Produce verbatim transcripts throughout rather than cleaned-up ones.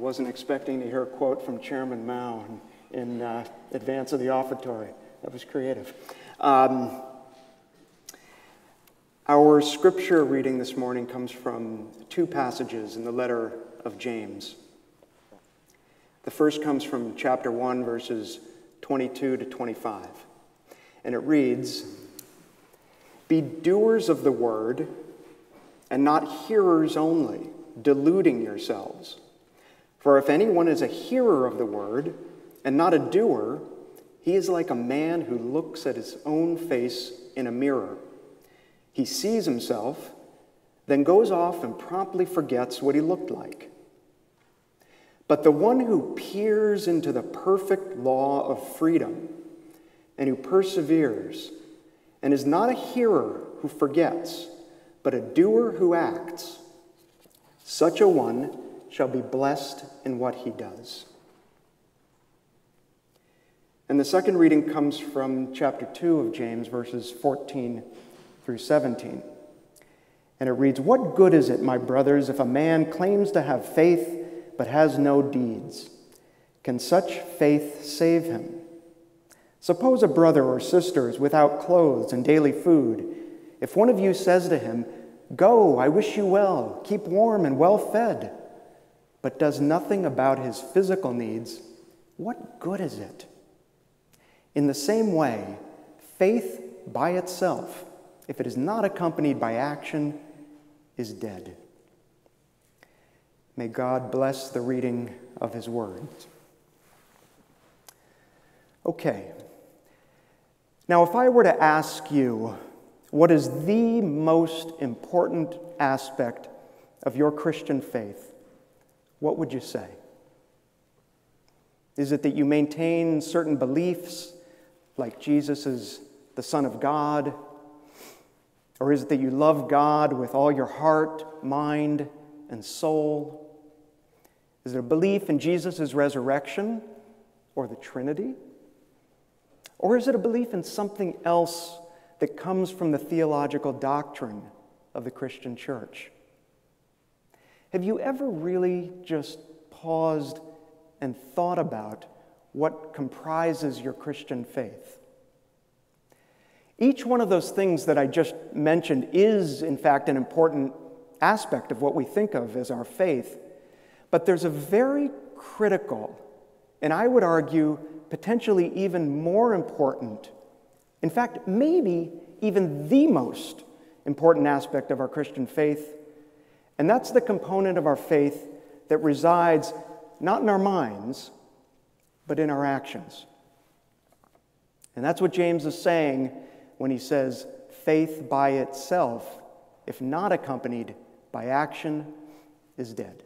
wasn't expecting to hear a quote from Chairman Mao in, in uh, advance of the offertory. That was creative. Um, our scripture reading this morning comes from two passages in the letter of James. The first comes from chapter one, verses twenty-two to twenty-five. And it reads, "Be doers of the word, and not hearers only, deluding yourselves. For if anyone is a hearer of the word, and not a doer, he is like a man who looks at his own face in a mirror. He sees himself, then goes off and promptly forgets what he looked like. But the one who peers into the perfect law of freedom, and who perseveres, and is not a hearer who forgets, but a doer who acts, such a one shall be blessed in what he does." And the second reading comes from chapter two of James, verses fourteen through seventeen. And it reads, "What good is it, my brothers, if a man claims to have faith but has no deeds? Can such faith save him? Suppose a brother or sister is without clothes and daily food. If one of you says to him, 'Go, I wish you well, keep warm and well fed,' but does nothing about his physical needs, what good is it? In the same way, faith by itself, if it is not accompanied by action, is dead." May God bless the reading of his word. Okay. Now, if I were to ask you, what is the most important aspect of your Christian faith, what would you say? Is it that you maintain certain beliefs, like Jesus is the Son of God? Or is it that you love God with all your heart, mind, and soul? Is it a belief in Jesus' resurrection or the Trinity? Or is it a belief in something else that comes from the theological doctrine of the Christian church? Have you ever really just paused and thought about what comprises your Christian faith? Each one of those things that I just mentioned is, in fact, an important aspect of what we think of as our faith, but there's a very critical, and I would argue potentially even more important, in fact, maybe even the most important aspect of our Christian faith, and that's the component of our faith that resides not in our minds, but in our actions. And that's what James is saying when he says, faith by itself, if not accompanied by action, is dead.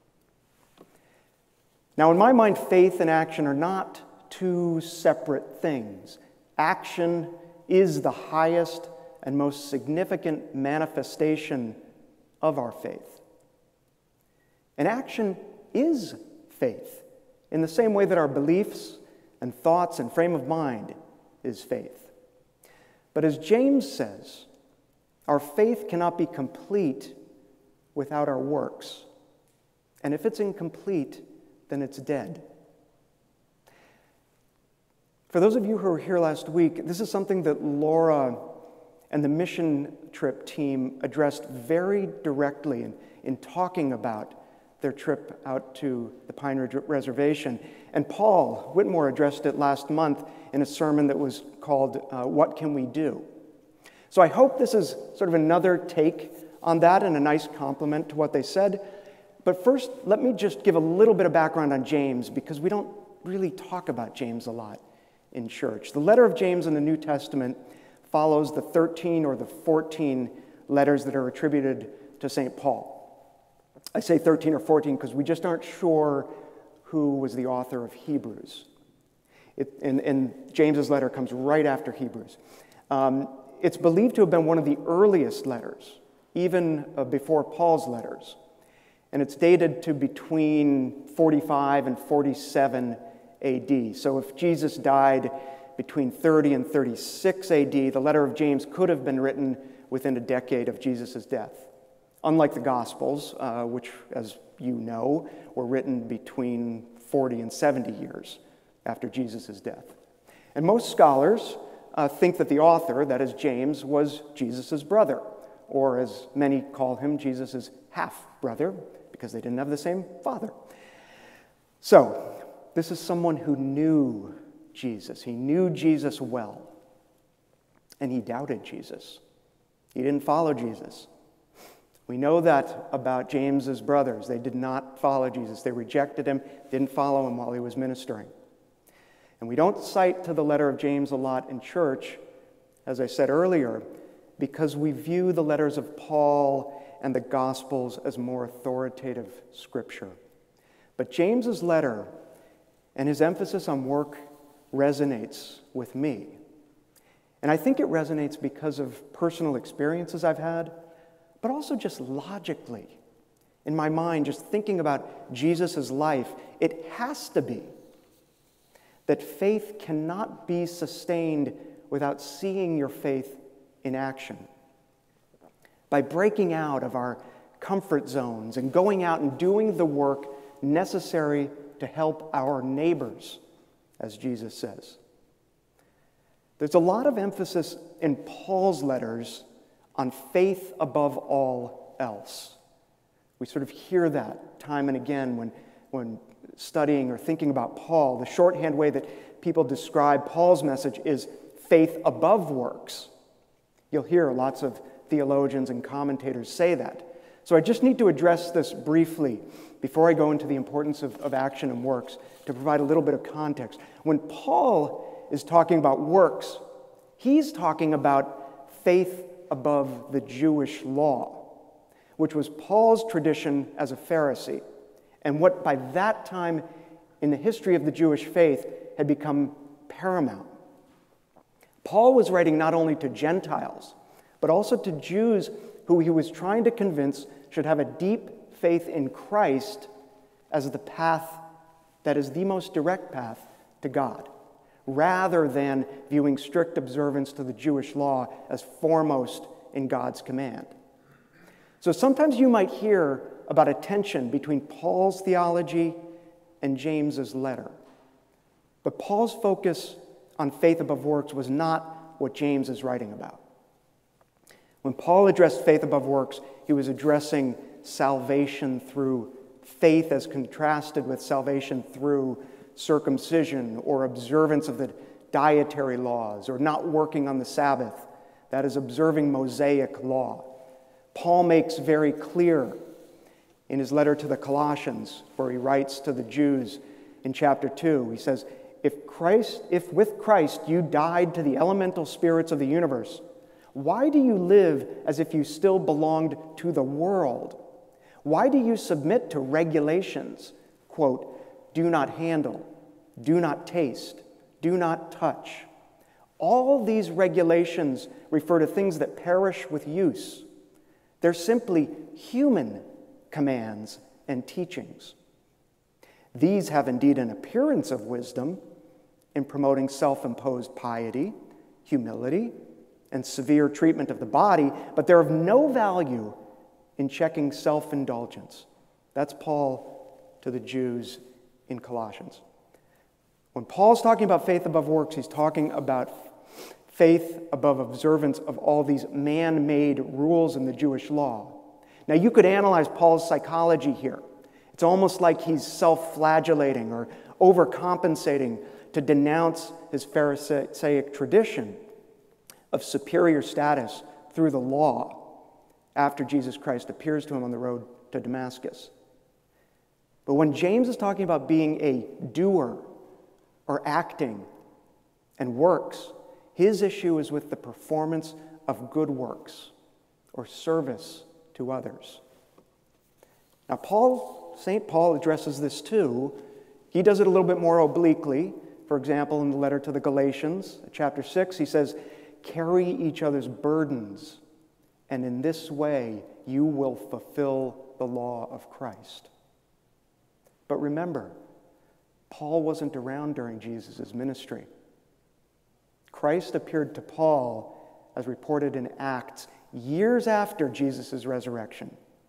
Now, in my mind, faith and action are not two separate things. Action is the highest and most significant manifestation of our faith. And action is faith, in the same way that our beliefs and thoughts and frame of mind is faith. But as James says, our faith cannot be complete without our works. And if it's incomplete, then it's dead. For those of you who were here last week, this is something that Laura and the mission trip team addressed very directly in, in talking about their trip out to the Pine Ridge Reservation. And Paul Whitmore addressed it last month in a sermon that was called, uh, What Can We Do? So I hope this is sort of another take on that and a nice compliment to what they said. But first, let me just give a little bit of background on James, because we don't really talk about James a lot in church. The letter of James in the New Testament follows the thirteen or the fourteen letters that are attributed to Saint Paul. I say thirteen or fourteen because we just aren't sure who was the author of Hebrews. It, and, and James's letter comes right after Hebrews. Um, it's believed to have been one of the earliest letters, even uh, before Paul's letters. And it's dated to between forty-five and forty-seven A D. So if Jesus died between thirty and thirty-six A D, the letter of James could have been written within a decade of Jesus' death, unlike the Gospels, uh, which, as you know, were written between forty and seventy years after Jesus' death. And most scholars uh, think that the author, that is James, was Jesus' brother, or as many call him, Jesus' half-brother, because they didn't have the same father. So, this is someone who knew Jesus. He knew Jesus well, and he doubted Jesus. He didn't follow Jesus. We know that about James's brothers. They did not follow Jesus. They rejected him, didn't follow him while he was ministering. And we don't cite to the letter of James a lot in church, as I said earlier, because we view the letters of Paul and the Gospels as more authoritative scripture. But James's letter and his emphasis on work resonates with me. And I think it resonates because of personal experiences I've had, but also just logically. In my mind, just thinking about Jesus' life, it has to be that faith cannot be sustained without seeing your faith in action. By breaking out of our comfort zones and going out and doing the work necessary to help our neighbors, as Jesus says. There's a lot of emphasis in Paul's letters on faith above all else. We sort of hear that time and again when, when studying or thinking about Paul. The shorthand way that people describe Paul's message is faith above works. You'll hear lots of theologians and commentators say that. So I just need to address this briefly before I go into the importance of, of action and works to provide a little bit of context. When Paul is talking about works, he's talking about faith above the Jewish law, which was Paul's tradition as a Pharisee, and what by that time in the history of the Jewish faith had become paramount. Paul was writing not only to Gentiles, but also to Jews who he was trying to convince should have a deep faith in Christ as the path that is the most direct path to God, rather than viewing strict observance to the Jewish law as foremost in God's command. So sometimes you might hear about a tension between Paul's theology and James's letter. But Paul's focus on faith above works was not what James is writing about. When Paul addressed faith above works, he was addressing salvation through faith as contrasted with salvation through circumcision or observance of the dietary laws or not working on the Sabbath, that is, observing Mosaic law. Paul makes very clear in his letter to the Colossians, where he writes to the Jews in chapter two, he says, if Christ, if with Christ you died to the elemental spirits of the universe, why do you live as if you still belonged to the world? Why do you submit to regulations, quote, do not handle, do not taste, do not touch? All these regulations refer to things that perish with use. They're simply human commands and teachings. These have indeed an appearance of wisdom in promoting self-imposed piety, humility, and severe treatment of the body, but they're of no value in checking self-indulgence. That's Paul to the Jews in Colossians. When Paul's talking about faith above works, he's talking about faith above observance of all these man-made rules in the Jewish law. Now, you could analyze Paul's psychology here. It's almost like he's self-flagellating or overcompensating to denounce his Pharisaic tradition of superior status through the law after Jesus Christ appears to him on the road to Damascus. But when James is talking about being a doer or acting and works, his issue is with the performance of good works or service to others. Now, Paul, Saint Paul addresses this too. He does it a little bit more obliquely. For example, in the letter to the Galatians, chapter six, he says, carry each other's burdens, and in this way you will fulfill the law of Christ. But remember, Paul wasn't around during Jesus' ministry. Christ appeared to Paul, as reported in Acts, years after Jesus' resurrection.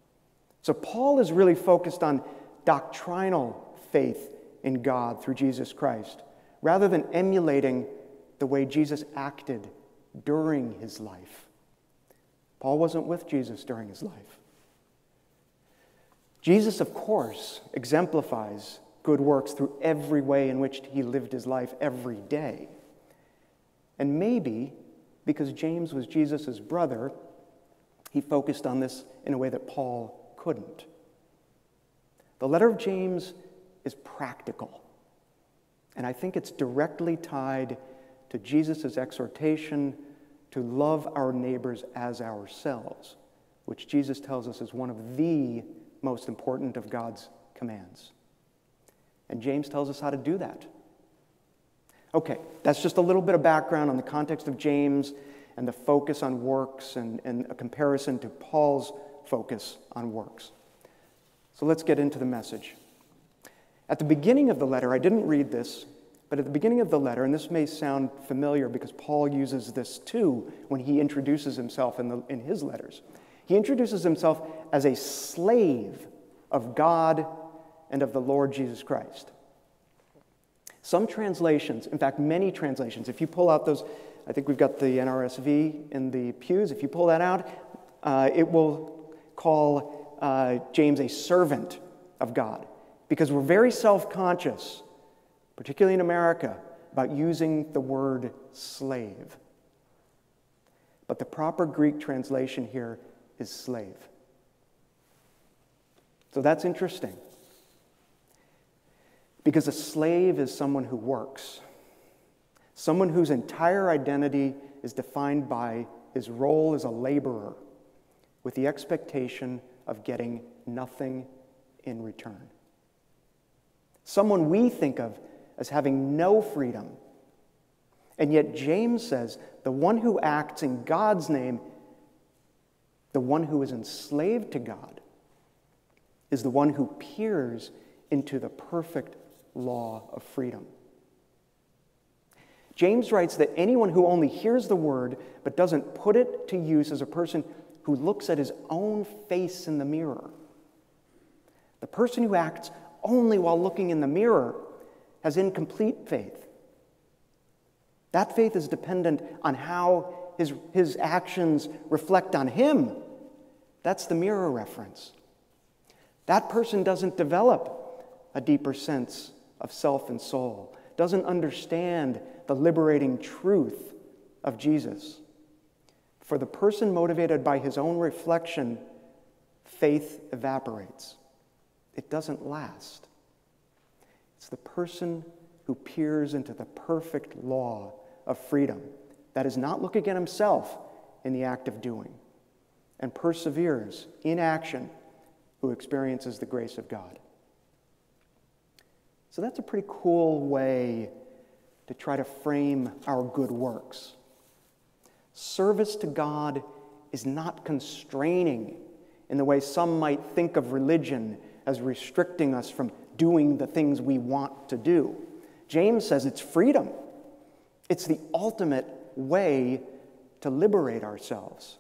So Paul is really focused on doctrinal faith in God through Jesus Christ, rather than emulating the way Jesus acted during his life. Paul wasn't with Jesus during his life. Jesus, of course, exemplifies good works through every way in which he lived his life every day. And maybe because James was Jesus' brother, he focused on this in a way that Paul couldn't. The letter of James is practical, and I think it's directly tied to Jesus' exhortation to love our neighbors as ourselves, which Jesus tells us is one of the most important of God's commands. And James tells us how to do that. Okay, that's just a little bit of background on the context of James and the focus on works and, and a comparison to Paul's focus on works. So let's get into the message. At the beginning of the letter, I didn't read this, but at the beginning of the letter, and this may sound familiar because Paul uses this too when he introduces himself in, the, in his letters. He introduces himself as a slave of God and of the Lord Jesus Christ. Some translations, in fact, many translations, if you pull out those, I think we've got the N R S V in the pews, if you pull that out, uh, it will call uh, James a servant of God, because we're very self-conscious, particularly in America, about using the word slave. But the proper Greek translation here is slave. So that's interesting, because a slave is someone who works, someone whose entire identity is defined by his role as a laborer, with the expectation of getting nothing in return. Someone we think of as having no freedom. And yet James says the one who acts in God's name, the one who is enslaved to God, is the one who peers into the perfect law of freedom. James writes that anyone who only hears the word but doesn't put it to use is a person who looks at his own face in the mirror. The person who acts only while looking in the mirror has incomplete faith. That faith is dependent on how his, his actions reflect on him. That's the mirror reference. That person doesn't develop a deeper sense of self and soul, doesn't understand the liberating truth of Jesus. For the person motivated by his own reflection, faith evaporates. It doesn't last. It's the person who peers into the perfect law of freedom, that is not looking at himself in the act of doing, and perseveres in action, who experiences the grace of God. So that's a pretty cool way to try to frame our good works. Service to God is not constraining in the way some might think of religion as restricting us from doing the things we want to do. James says it's freedom. It's the ultimate way to liberate ourselves.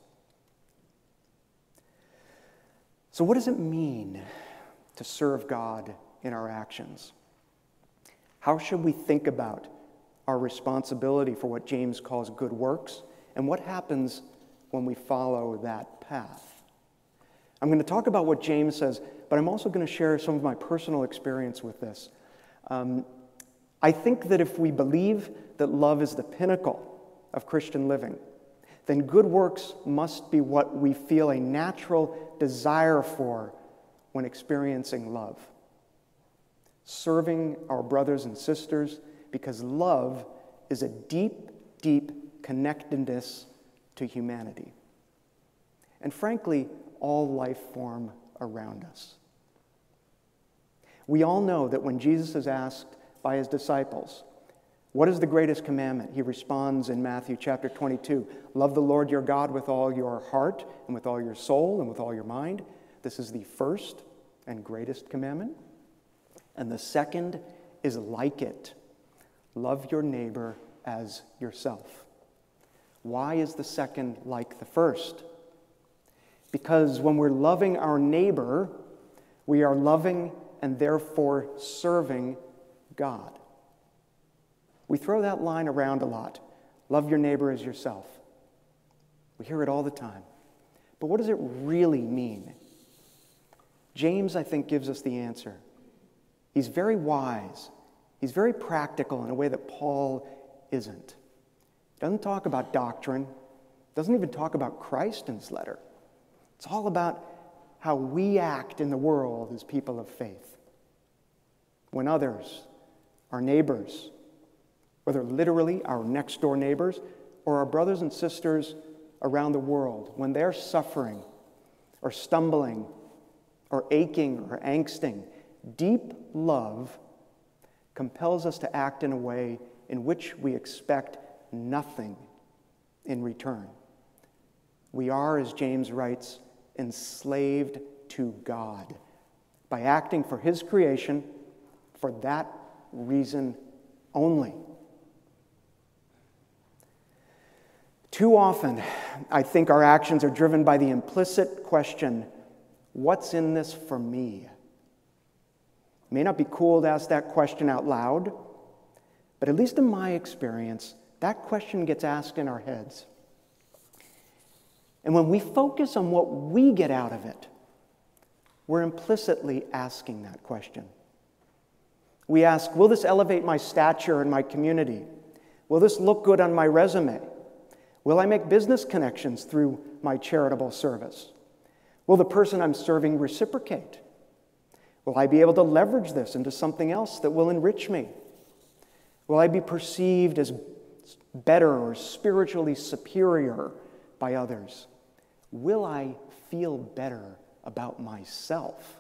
So what does it mean to serve God in our actions? How should we think about our responsibility for what James calls good works, and what happens when we follow that path? I'm going to talk about what James says, but I'm also going to share some of my personal experience with this. Um, I think that if we believe that love is the pinnacle of Christian living, then good works must be what we feel a natural desire for when experiencing love. Serving our brothers and sisters, because love is a deep, deep connectedness to humanity. And frankly, all life form around us. We all know that when Jesus is asked by his disciples, what is the greatest commandment? He responds in Matthew chapter twenty-two, love the Lord your God with all your heart and with all your soul and with all your mind. This is the first and greatest commandment. And the second is like it. Love your neighbor as yourself. Why is the second like the first? Because when we're loving our neighbor, we are loving and therefore serving God. We throw that line around a lot. Love your neighbor as yourself. We hear it all the time. But what does it really mean? James, I think, gives us the answer. He's very wise. He's very practical in a way that Paul isn't. He doesn't talk about doctrine. Doesn't even talk about Christ in his letter. It's all about how we act in the world as people of faith. When others, our neighbors, whether literally our next door neighbors or our brothers and sisters around the world, when they're suffering or stumbling or aching or angsting, deep love compels us to act in a way in which we expect nothing in return. We are, as James writes, enslaved to God by acting for his creation for that reason only. Too often, I think our actions are driven by the implicit question, what's in this for me? It may not be cool to ask that question out loud, but at least in my experience, that question gets asked in our heads. And when we focus on what we get out of it, we're implicitly asking that question. We ask, will this elevate my stature in my community? Will this look good on my resume? Will I make business connections through my charitable service? Will the person I'm serving reciprocate? Will I be able to leverage this into something else that will enrich me? Will I be perceived as better or spiritually superior by others? Will I feel better about myself?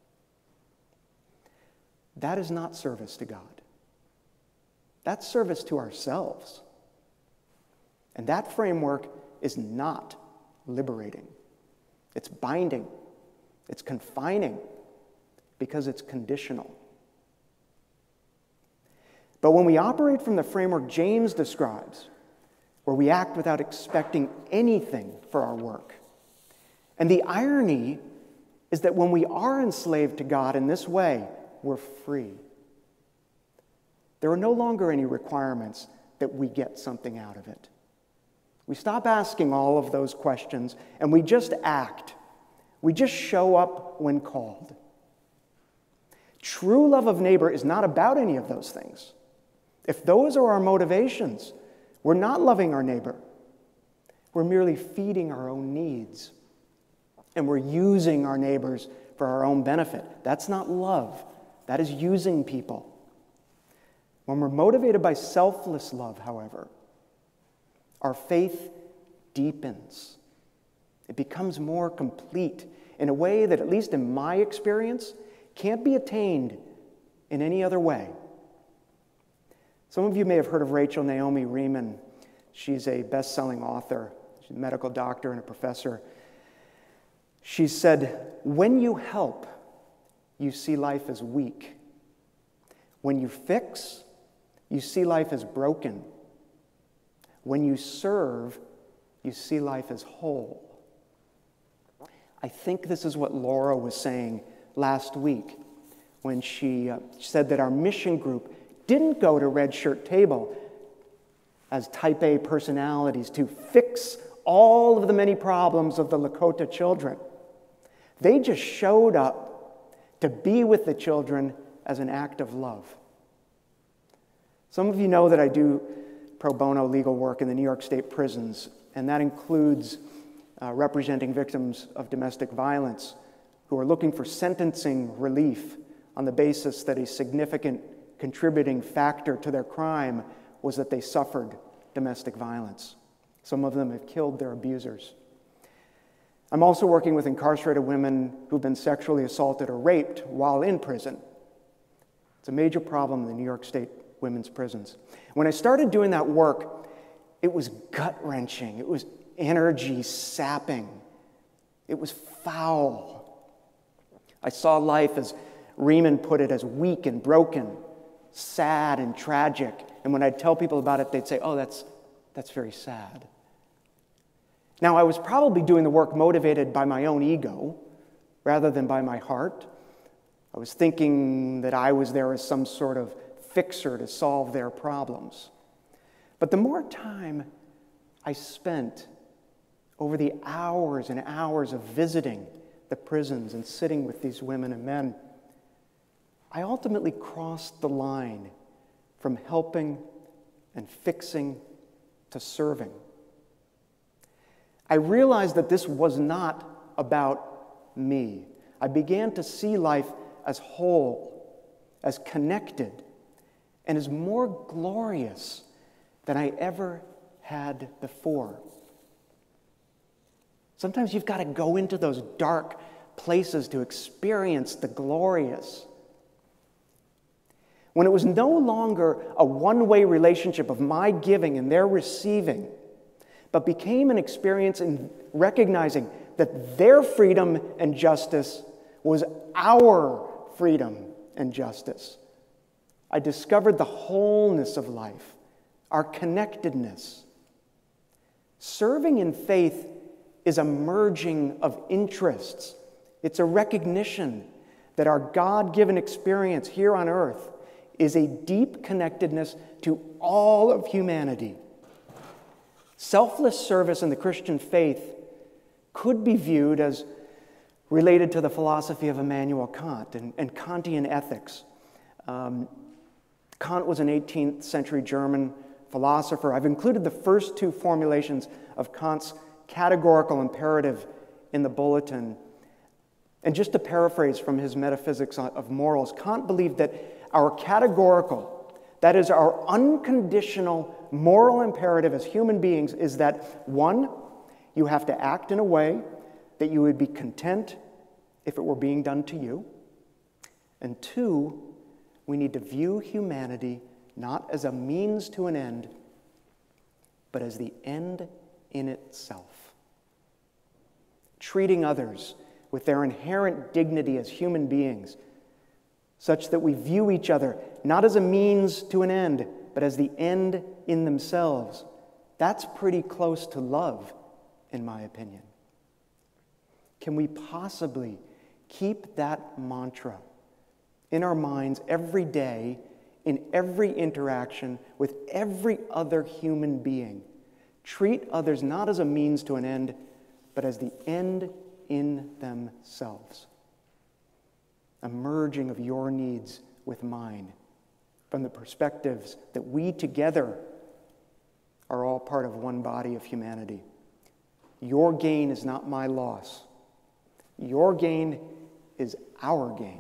That is not service to God. That's service to ourselves. And that framework is not liberating. It's binding. It's confining because it's conditional. But when we operate from the framework James describes, where we act without expecting anything for our work, and the irony is that when we are enslaved to God in this way, we're free. There are no longer any requirements that we get something out of it. We stop asking all of those questions, and we just act. We just show up when called. True love of neighbor is not about any of those things. If those are our motivations, we're not loving our neighbor. We're merely feeding our own needs. And we're using our neighbors for our own benefit. That's not love. That is using people. When we're motivated by selfless love, however, our faith deepens. It becomes more complete in a way that, at least in my experience, can't be attained in any other way. Some of you may have heard of Rachel Naomi Remen. She's a best-selling author. She's a medical doctor and a professor. She said, when you help, you see life as weak. When you fix, you see life as broken. When you serve, you see life as whole. I think this is what Laura was saying last week when she uh, said that our mission group didn't go to Red Shirt Table as type A personalities to fix all of the many problems of the Lakota children. They just showed up to be with the children as an act of love. Some of you know that I do pro bono legal work in the New York State prisons, and that includes uh, representing victims of domestic violence who are looking for sentencing relief on the basis that a significant contributing factor to their crime was that they suffered domestic violence. Some of them have killed their abusers. I'm also working with incarcerated women who've been sexually assaulted or raped while in prison. It's a major problem in the New York State women's prisons. When I started doing that work, it was gut-wrenching. It was energy-sapping. It was foul. I saw life, as Riemann put it, as weak and broken, sad and tragic. And when I'd tell people about it, they'd say, oh, that's, that's very sad. Now, I was probably doing the work motivated by my own ego rather than by my heart. I was thinking that I was there as some sort of fixer to solve their problems. But the more time I spent over the hours and hours of visiting the prisons and sitting with these women and men, I ultimately crossed the line from helping and fixing to serving. I realized that this was not about me. I began to see life as whole, as connected, and as more glorious than I ever had before. Sometimes you've got to go into those dark places to experience the glorious. When it was no longer a one-way relationship of my giving and their receiving, but became an experience in recognizing that their freedom and justice was our freedom and justice, I discovered the wholeness of life, our connectedness. Serving in faith is a merging of interests. It's a recognition that our God-given experience here on earth is a deep connectedness to all of humanity. Selfless service in the Christian faith could be viewed as related to the philosophy of Immanuel Kant and, and Kantian ethics. Um, Kant was an eighteenth century German philosopher. I've included the first two formulations of Kant's categorical imperative in the bulletin. And just to paraphrase from his Metaphysics of Morals, Kant believed that our categorical, that is our unconditional moral imperative as human beings, is that, one, you have to act in a way that you would be content if it were being done to you. And two, we need to view humanity not as a means to an end, but as the end in itself. Treating others with their inherent dignity as human beings, such that we view each other not as a means to an end, but as the end in themselves. That's pretty close to love, in my opinion. Can we possibly keep that mantra in our minds every day, in every interaction with every other human being? Treat others not as a means to an end, but as the end in themselves. A merging of your needs with mine from the perspectives that we together are all part of one body of humanity. Your gain is not my loss. Your gain is our gain.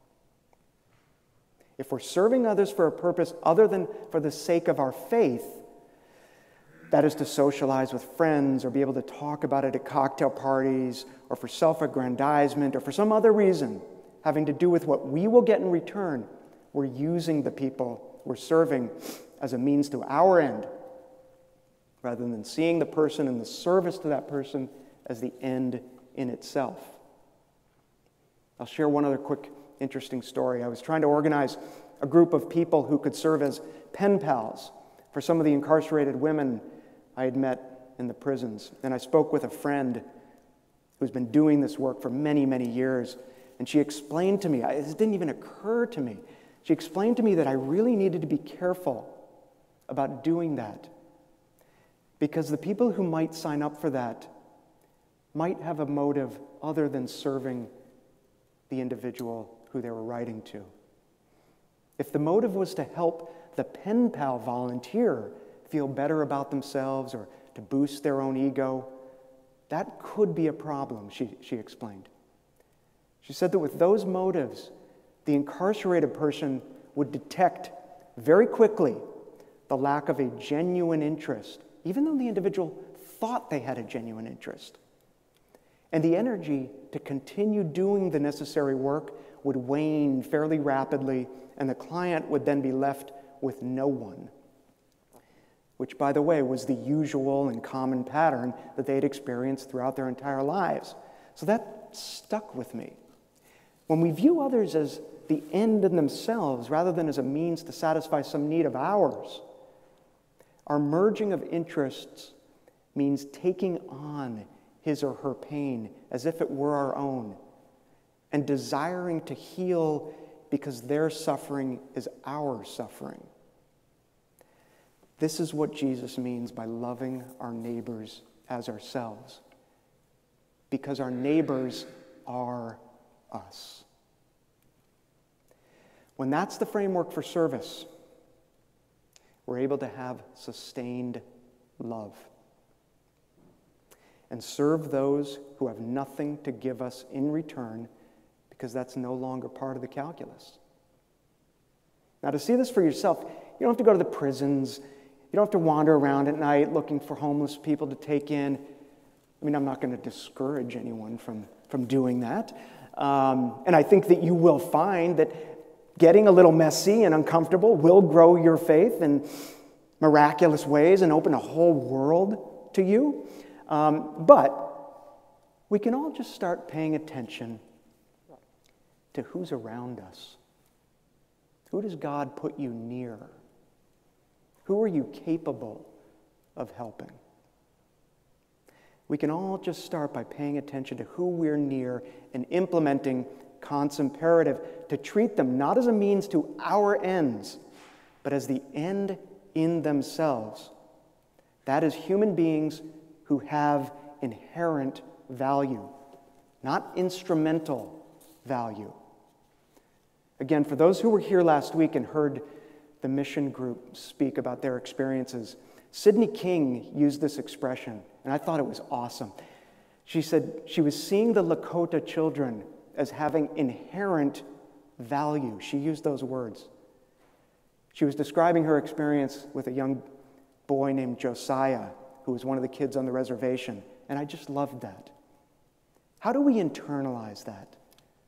If we're serving others for a purpose other than for the sake of our faith, that is to socialize with friends or be able to talk about it at cocktail parties or for self-aggrandizement or for some other reason having to do with what we will get in return, we're using the people we're serving as a means to our end rather than seeing the person and the service to that person as the end in itself. I'll share one other quick, interesting story. I was trying to organize a group of people who could serve as pen pals for some of the incarcerated women I had met in the prisons. And I spoke with a friend who's been doing this work for many, many years. And she explained to me, it didn't even occur to me, she explained to me that I really needed to be careful about doing that. Because the people who might sign up for that might have a motive other than serving the individual who they were writing to. If the motive was to help the pen pal volunteer feel better about themselves or to boost their own ego, that could be a problem, she, she explained. She said that with those motives, the incarcerated person would detect very quickly the lack of a genuine interest, even though the individual thought they had a genuine interest. And the energy to continue doing the necessary work would wane fairly rapidly, and the client would then be left with no one, which, by the way, was the usual and common pattern that they had experienced throughout their entire lives. So that stuck with me. When we view others as the end in themselves rather than as a means to satisfy some need of ours, our merging of interests means taking on his or her pain as if it were our own, and desiring to heal because their suffering is our suffering. This is what Jesus means by loving our neighbors as ourselves, because our neighbors are us. When that's the framework for service, we're able to have sustained love and serve those who have nothing to give us in return, because that's no longer part of the calculus. Now, to see this for yourself, you don't have to go to the prisons. You don't have to wander around at night looking for homeless people to take in. I mean, I'm not going to discourage anyone from, from doing that. Um, and I think that you will find that getting a little messy and uncomfortable will grow your faith in miraculous ways and open a whole world to you. Um, but we can all just start paying attention to who's around us. Who does God put you near? Who are you capable of helping? We can all just start by paying attention to who we're near and implementing Kant's imperative to treat them not as a means to our ends, but as the end in themselves. That is, human beings who have inherent value, not instrumental value. Again, for those who were here last week and heard the mission group speak about their experiences, Sidney King used this expression, and I thought it was awesome. She said she was seeing the Lakota children as having inherent value. She used those words. She was describing her experience with a young boy named Josiah, who was one of the kids on the reservation, and I just loved that. How do we internalize that?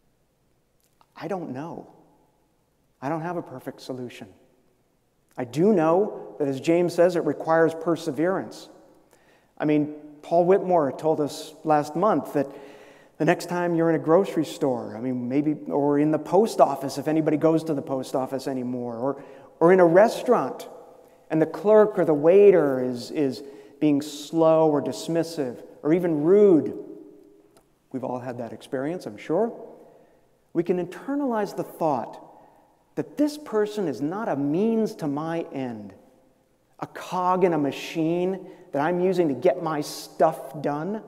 I don't know. I don't have a perfect solution. I do know that, as James says, it requires perseverance. I mean, Paul Whitmore told us last month that the next time you're in a grocery store, I mean, maybe, or in the post office, if anybody goes to the post office anymore, or, or in a restaurant, and the clerk or the waiter is, is being slow or dismissive, or even rude. We've all had that experience, I'm sure. We can internalize the thought that this person is not a means to my end, a cog in a machine that I'm using to get my stuff done.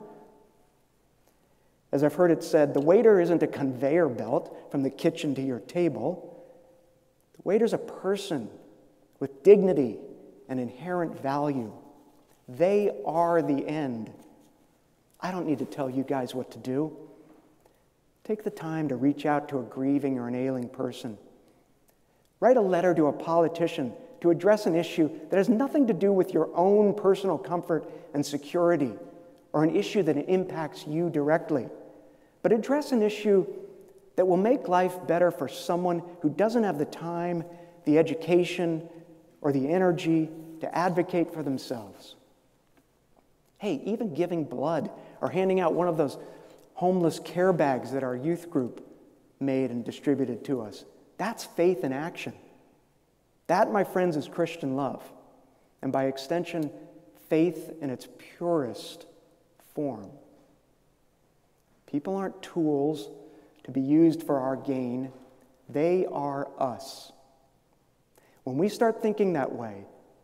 As I've heard it said, the waiter isn't a conveyor belt from the kitchen to your table. The waiter's a person with dignity and inherent value. They are the end. I don't need to tell you guys what to do. Take the time to reach out to a grieving or an ailing person. Write a letter to a politician to address an issue that has nothing to do with your own personal comfort and security, or an issue that impacts you directly. But address an issue that will make life better for someone who doesn't have the time, the education, or the energy to advocate for themselves. Hey, even giving blood or handing out one of those homeless care bags that our youth group made and distributed to us. That's faith in action. That, my friends, is Christian love. And by extension, faith in its purest form. People aren't tools to be used for our gain. They are us. When we start thinking that way,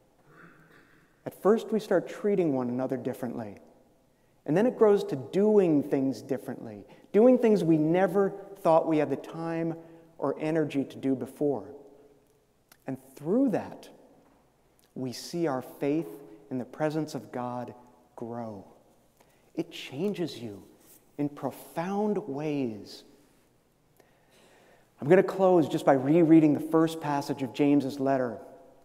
at first we start treating one another differently. And then it grows to doing things differently, doing things we never thought we had the time or energy to do before. And through that, we see our faith in the presence of God grow. It changes you in profound ways. I'm going to close just by rereading the first passage of James's letter.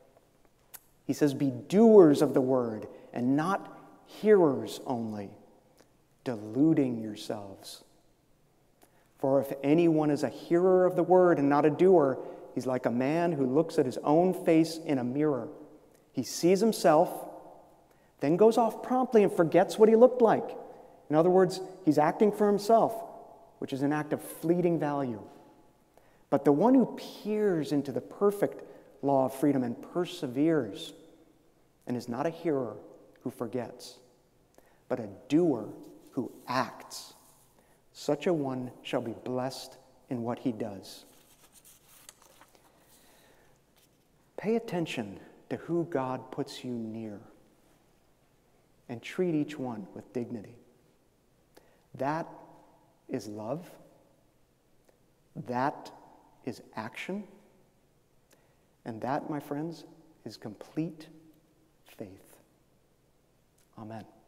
He says, "Be doers of the word and not hearers only, deluding yourselves. For if anyone is a hearer of the word and not a doer, he's like a man who looks at his own face in a mirror. He sees himself, then goes off promptly and forgets what he looked like. In other words, he's acting for himself, which is an act of fleeting value. But the one who peers into the perfect law of freedom and perseveres, and is not a hearer who forgets, but a doer who acts. Such a one shall be blessed in what he does. Pay attention to who God puts you near and treat each one with dignity. That is love. That is action. And that, my friends, is complete faith. Amen.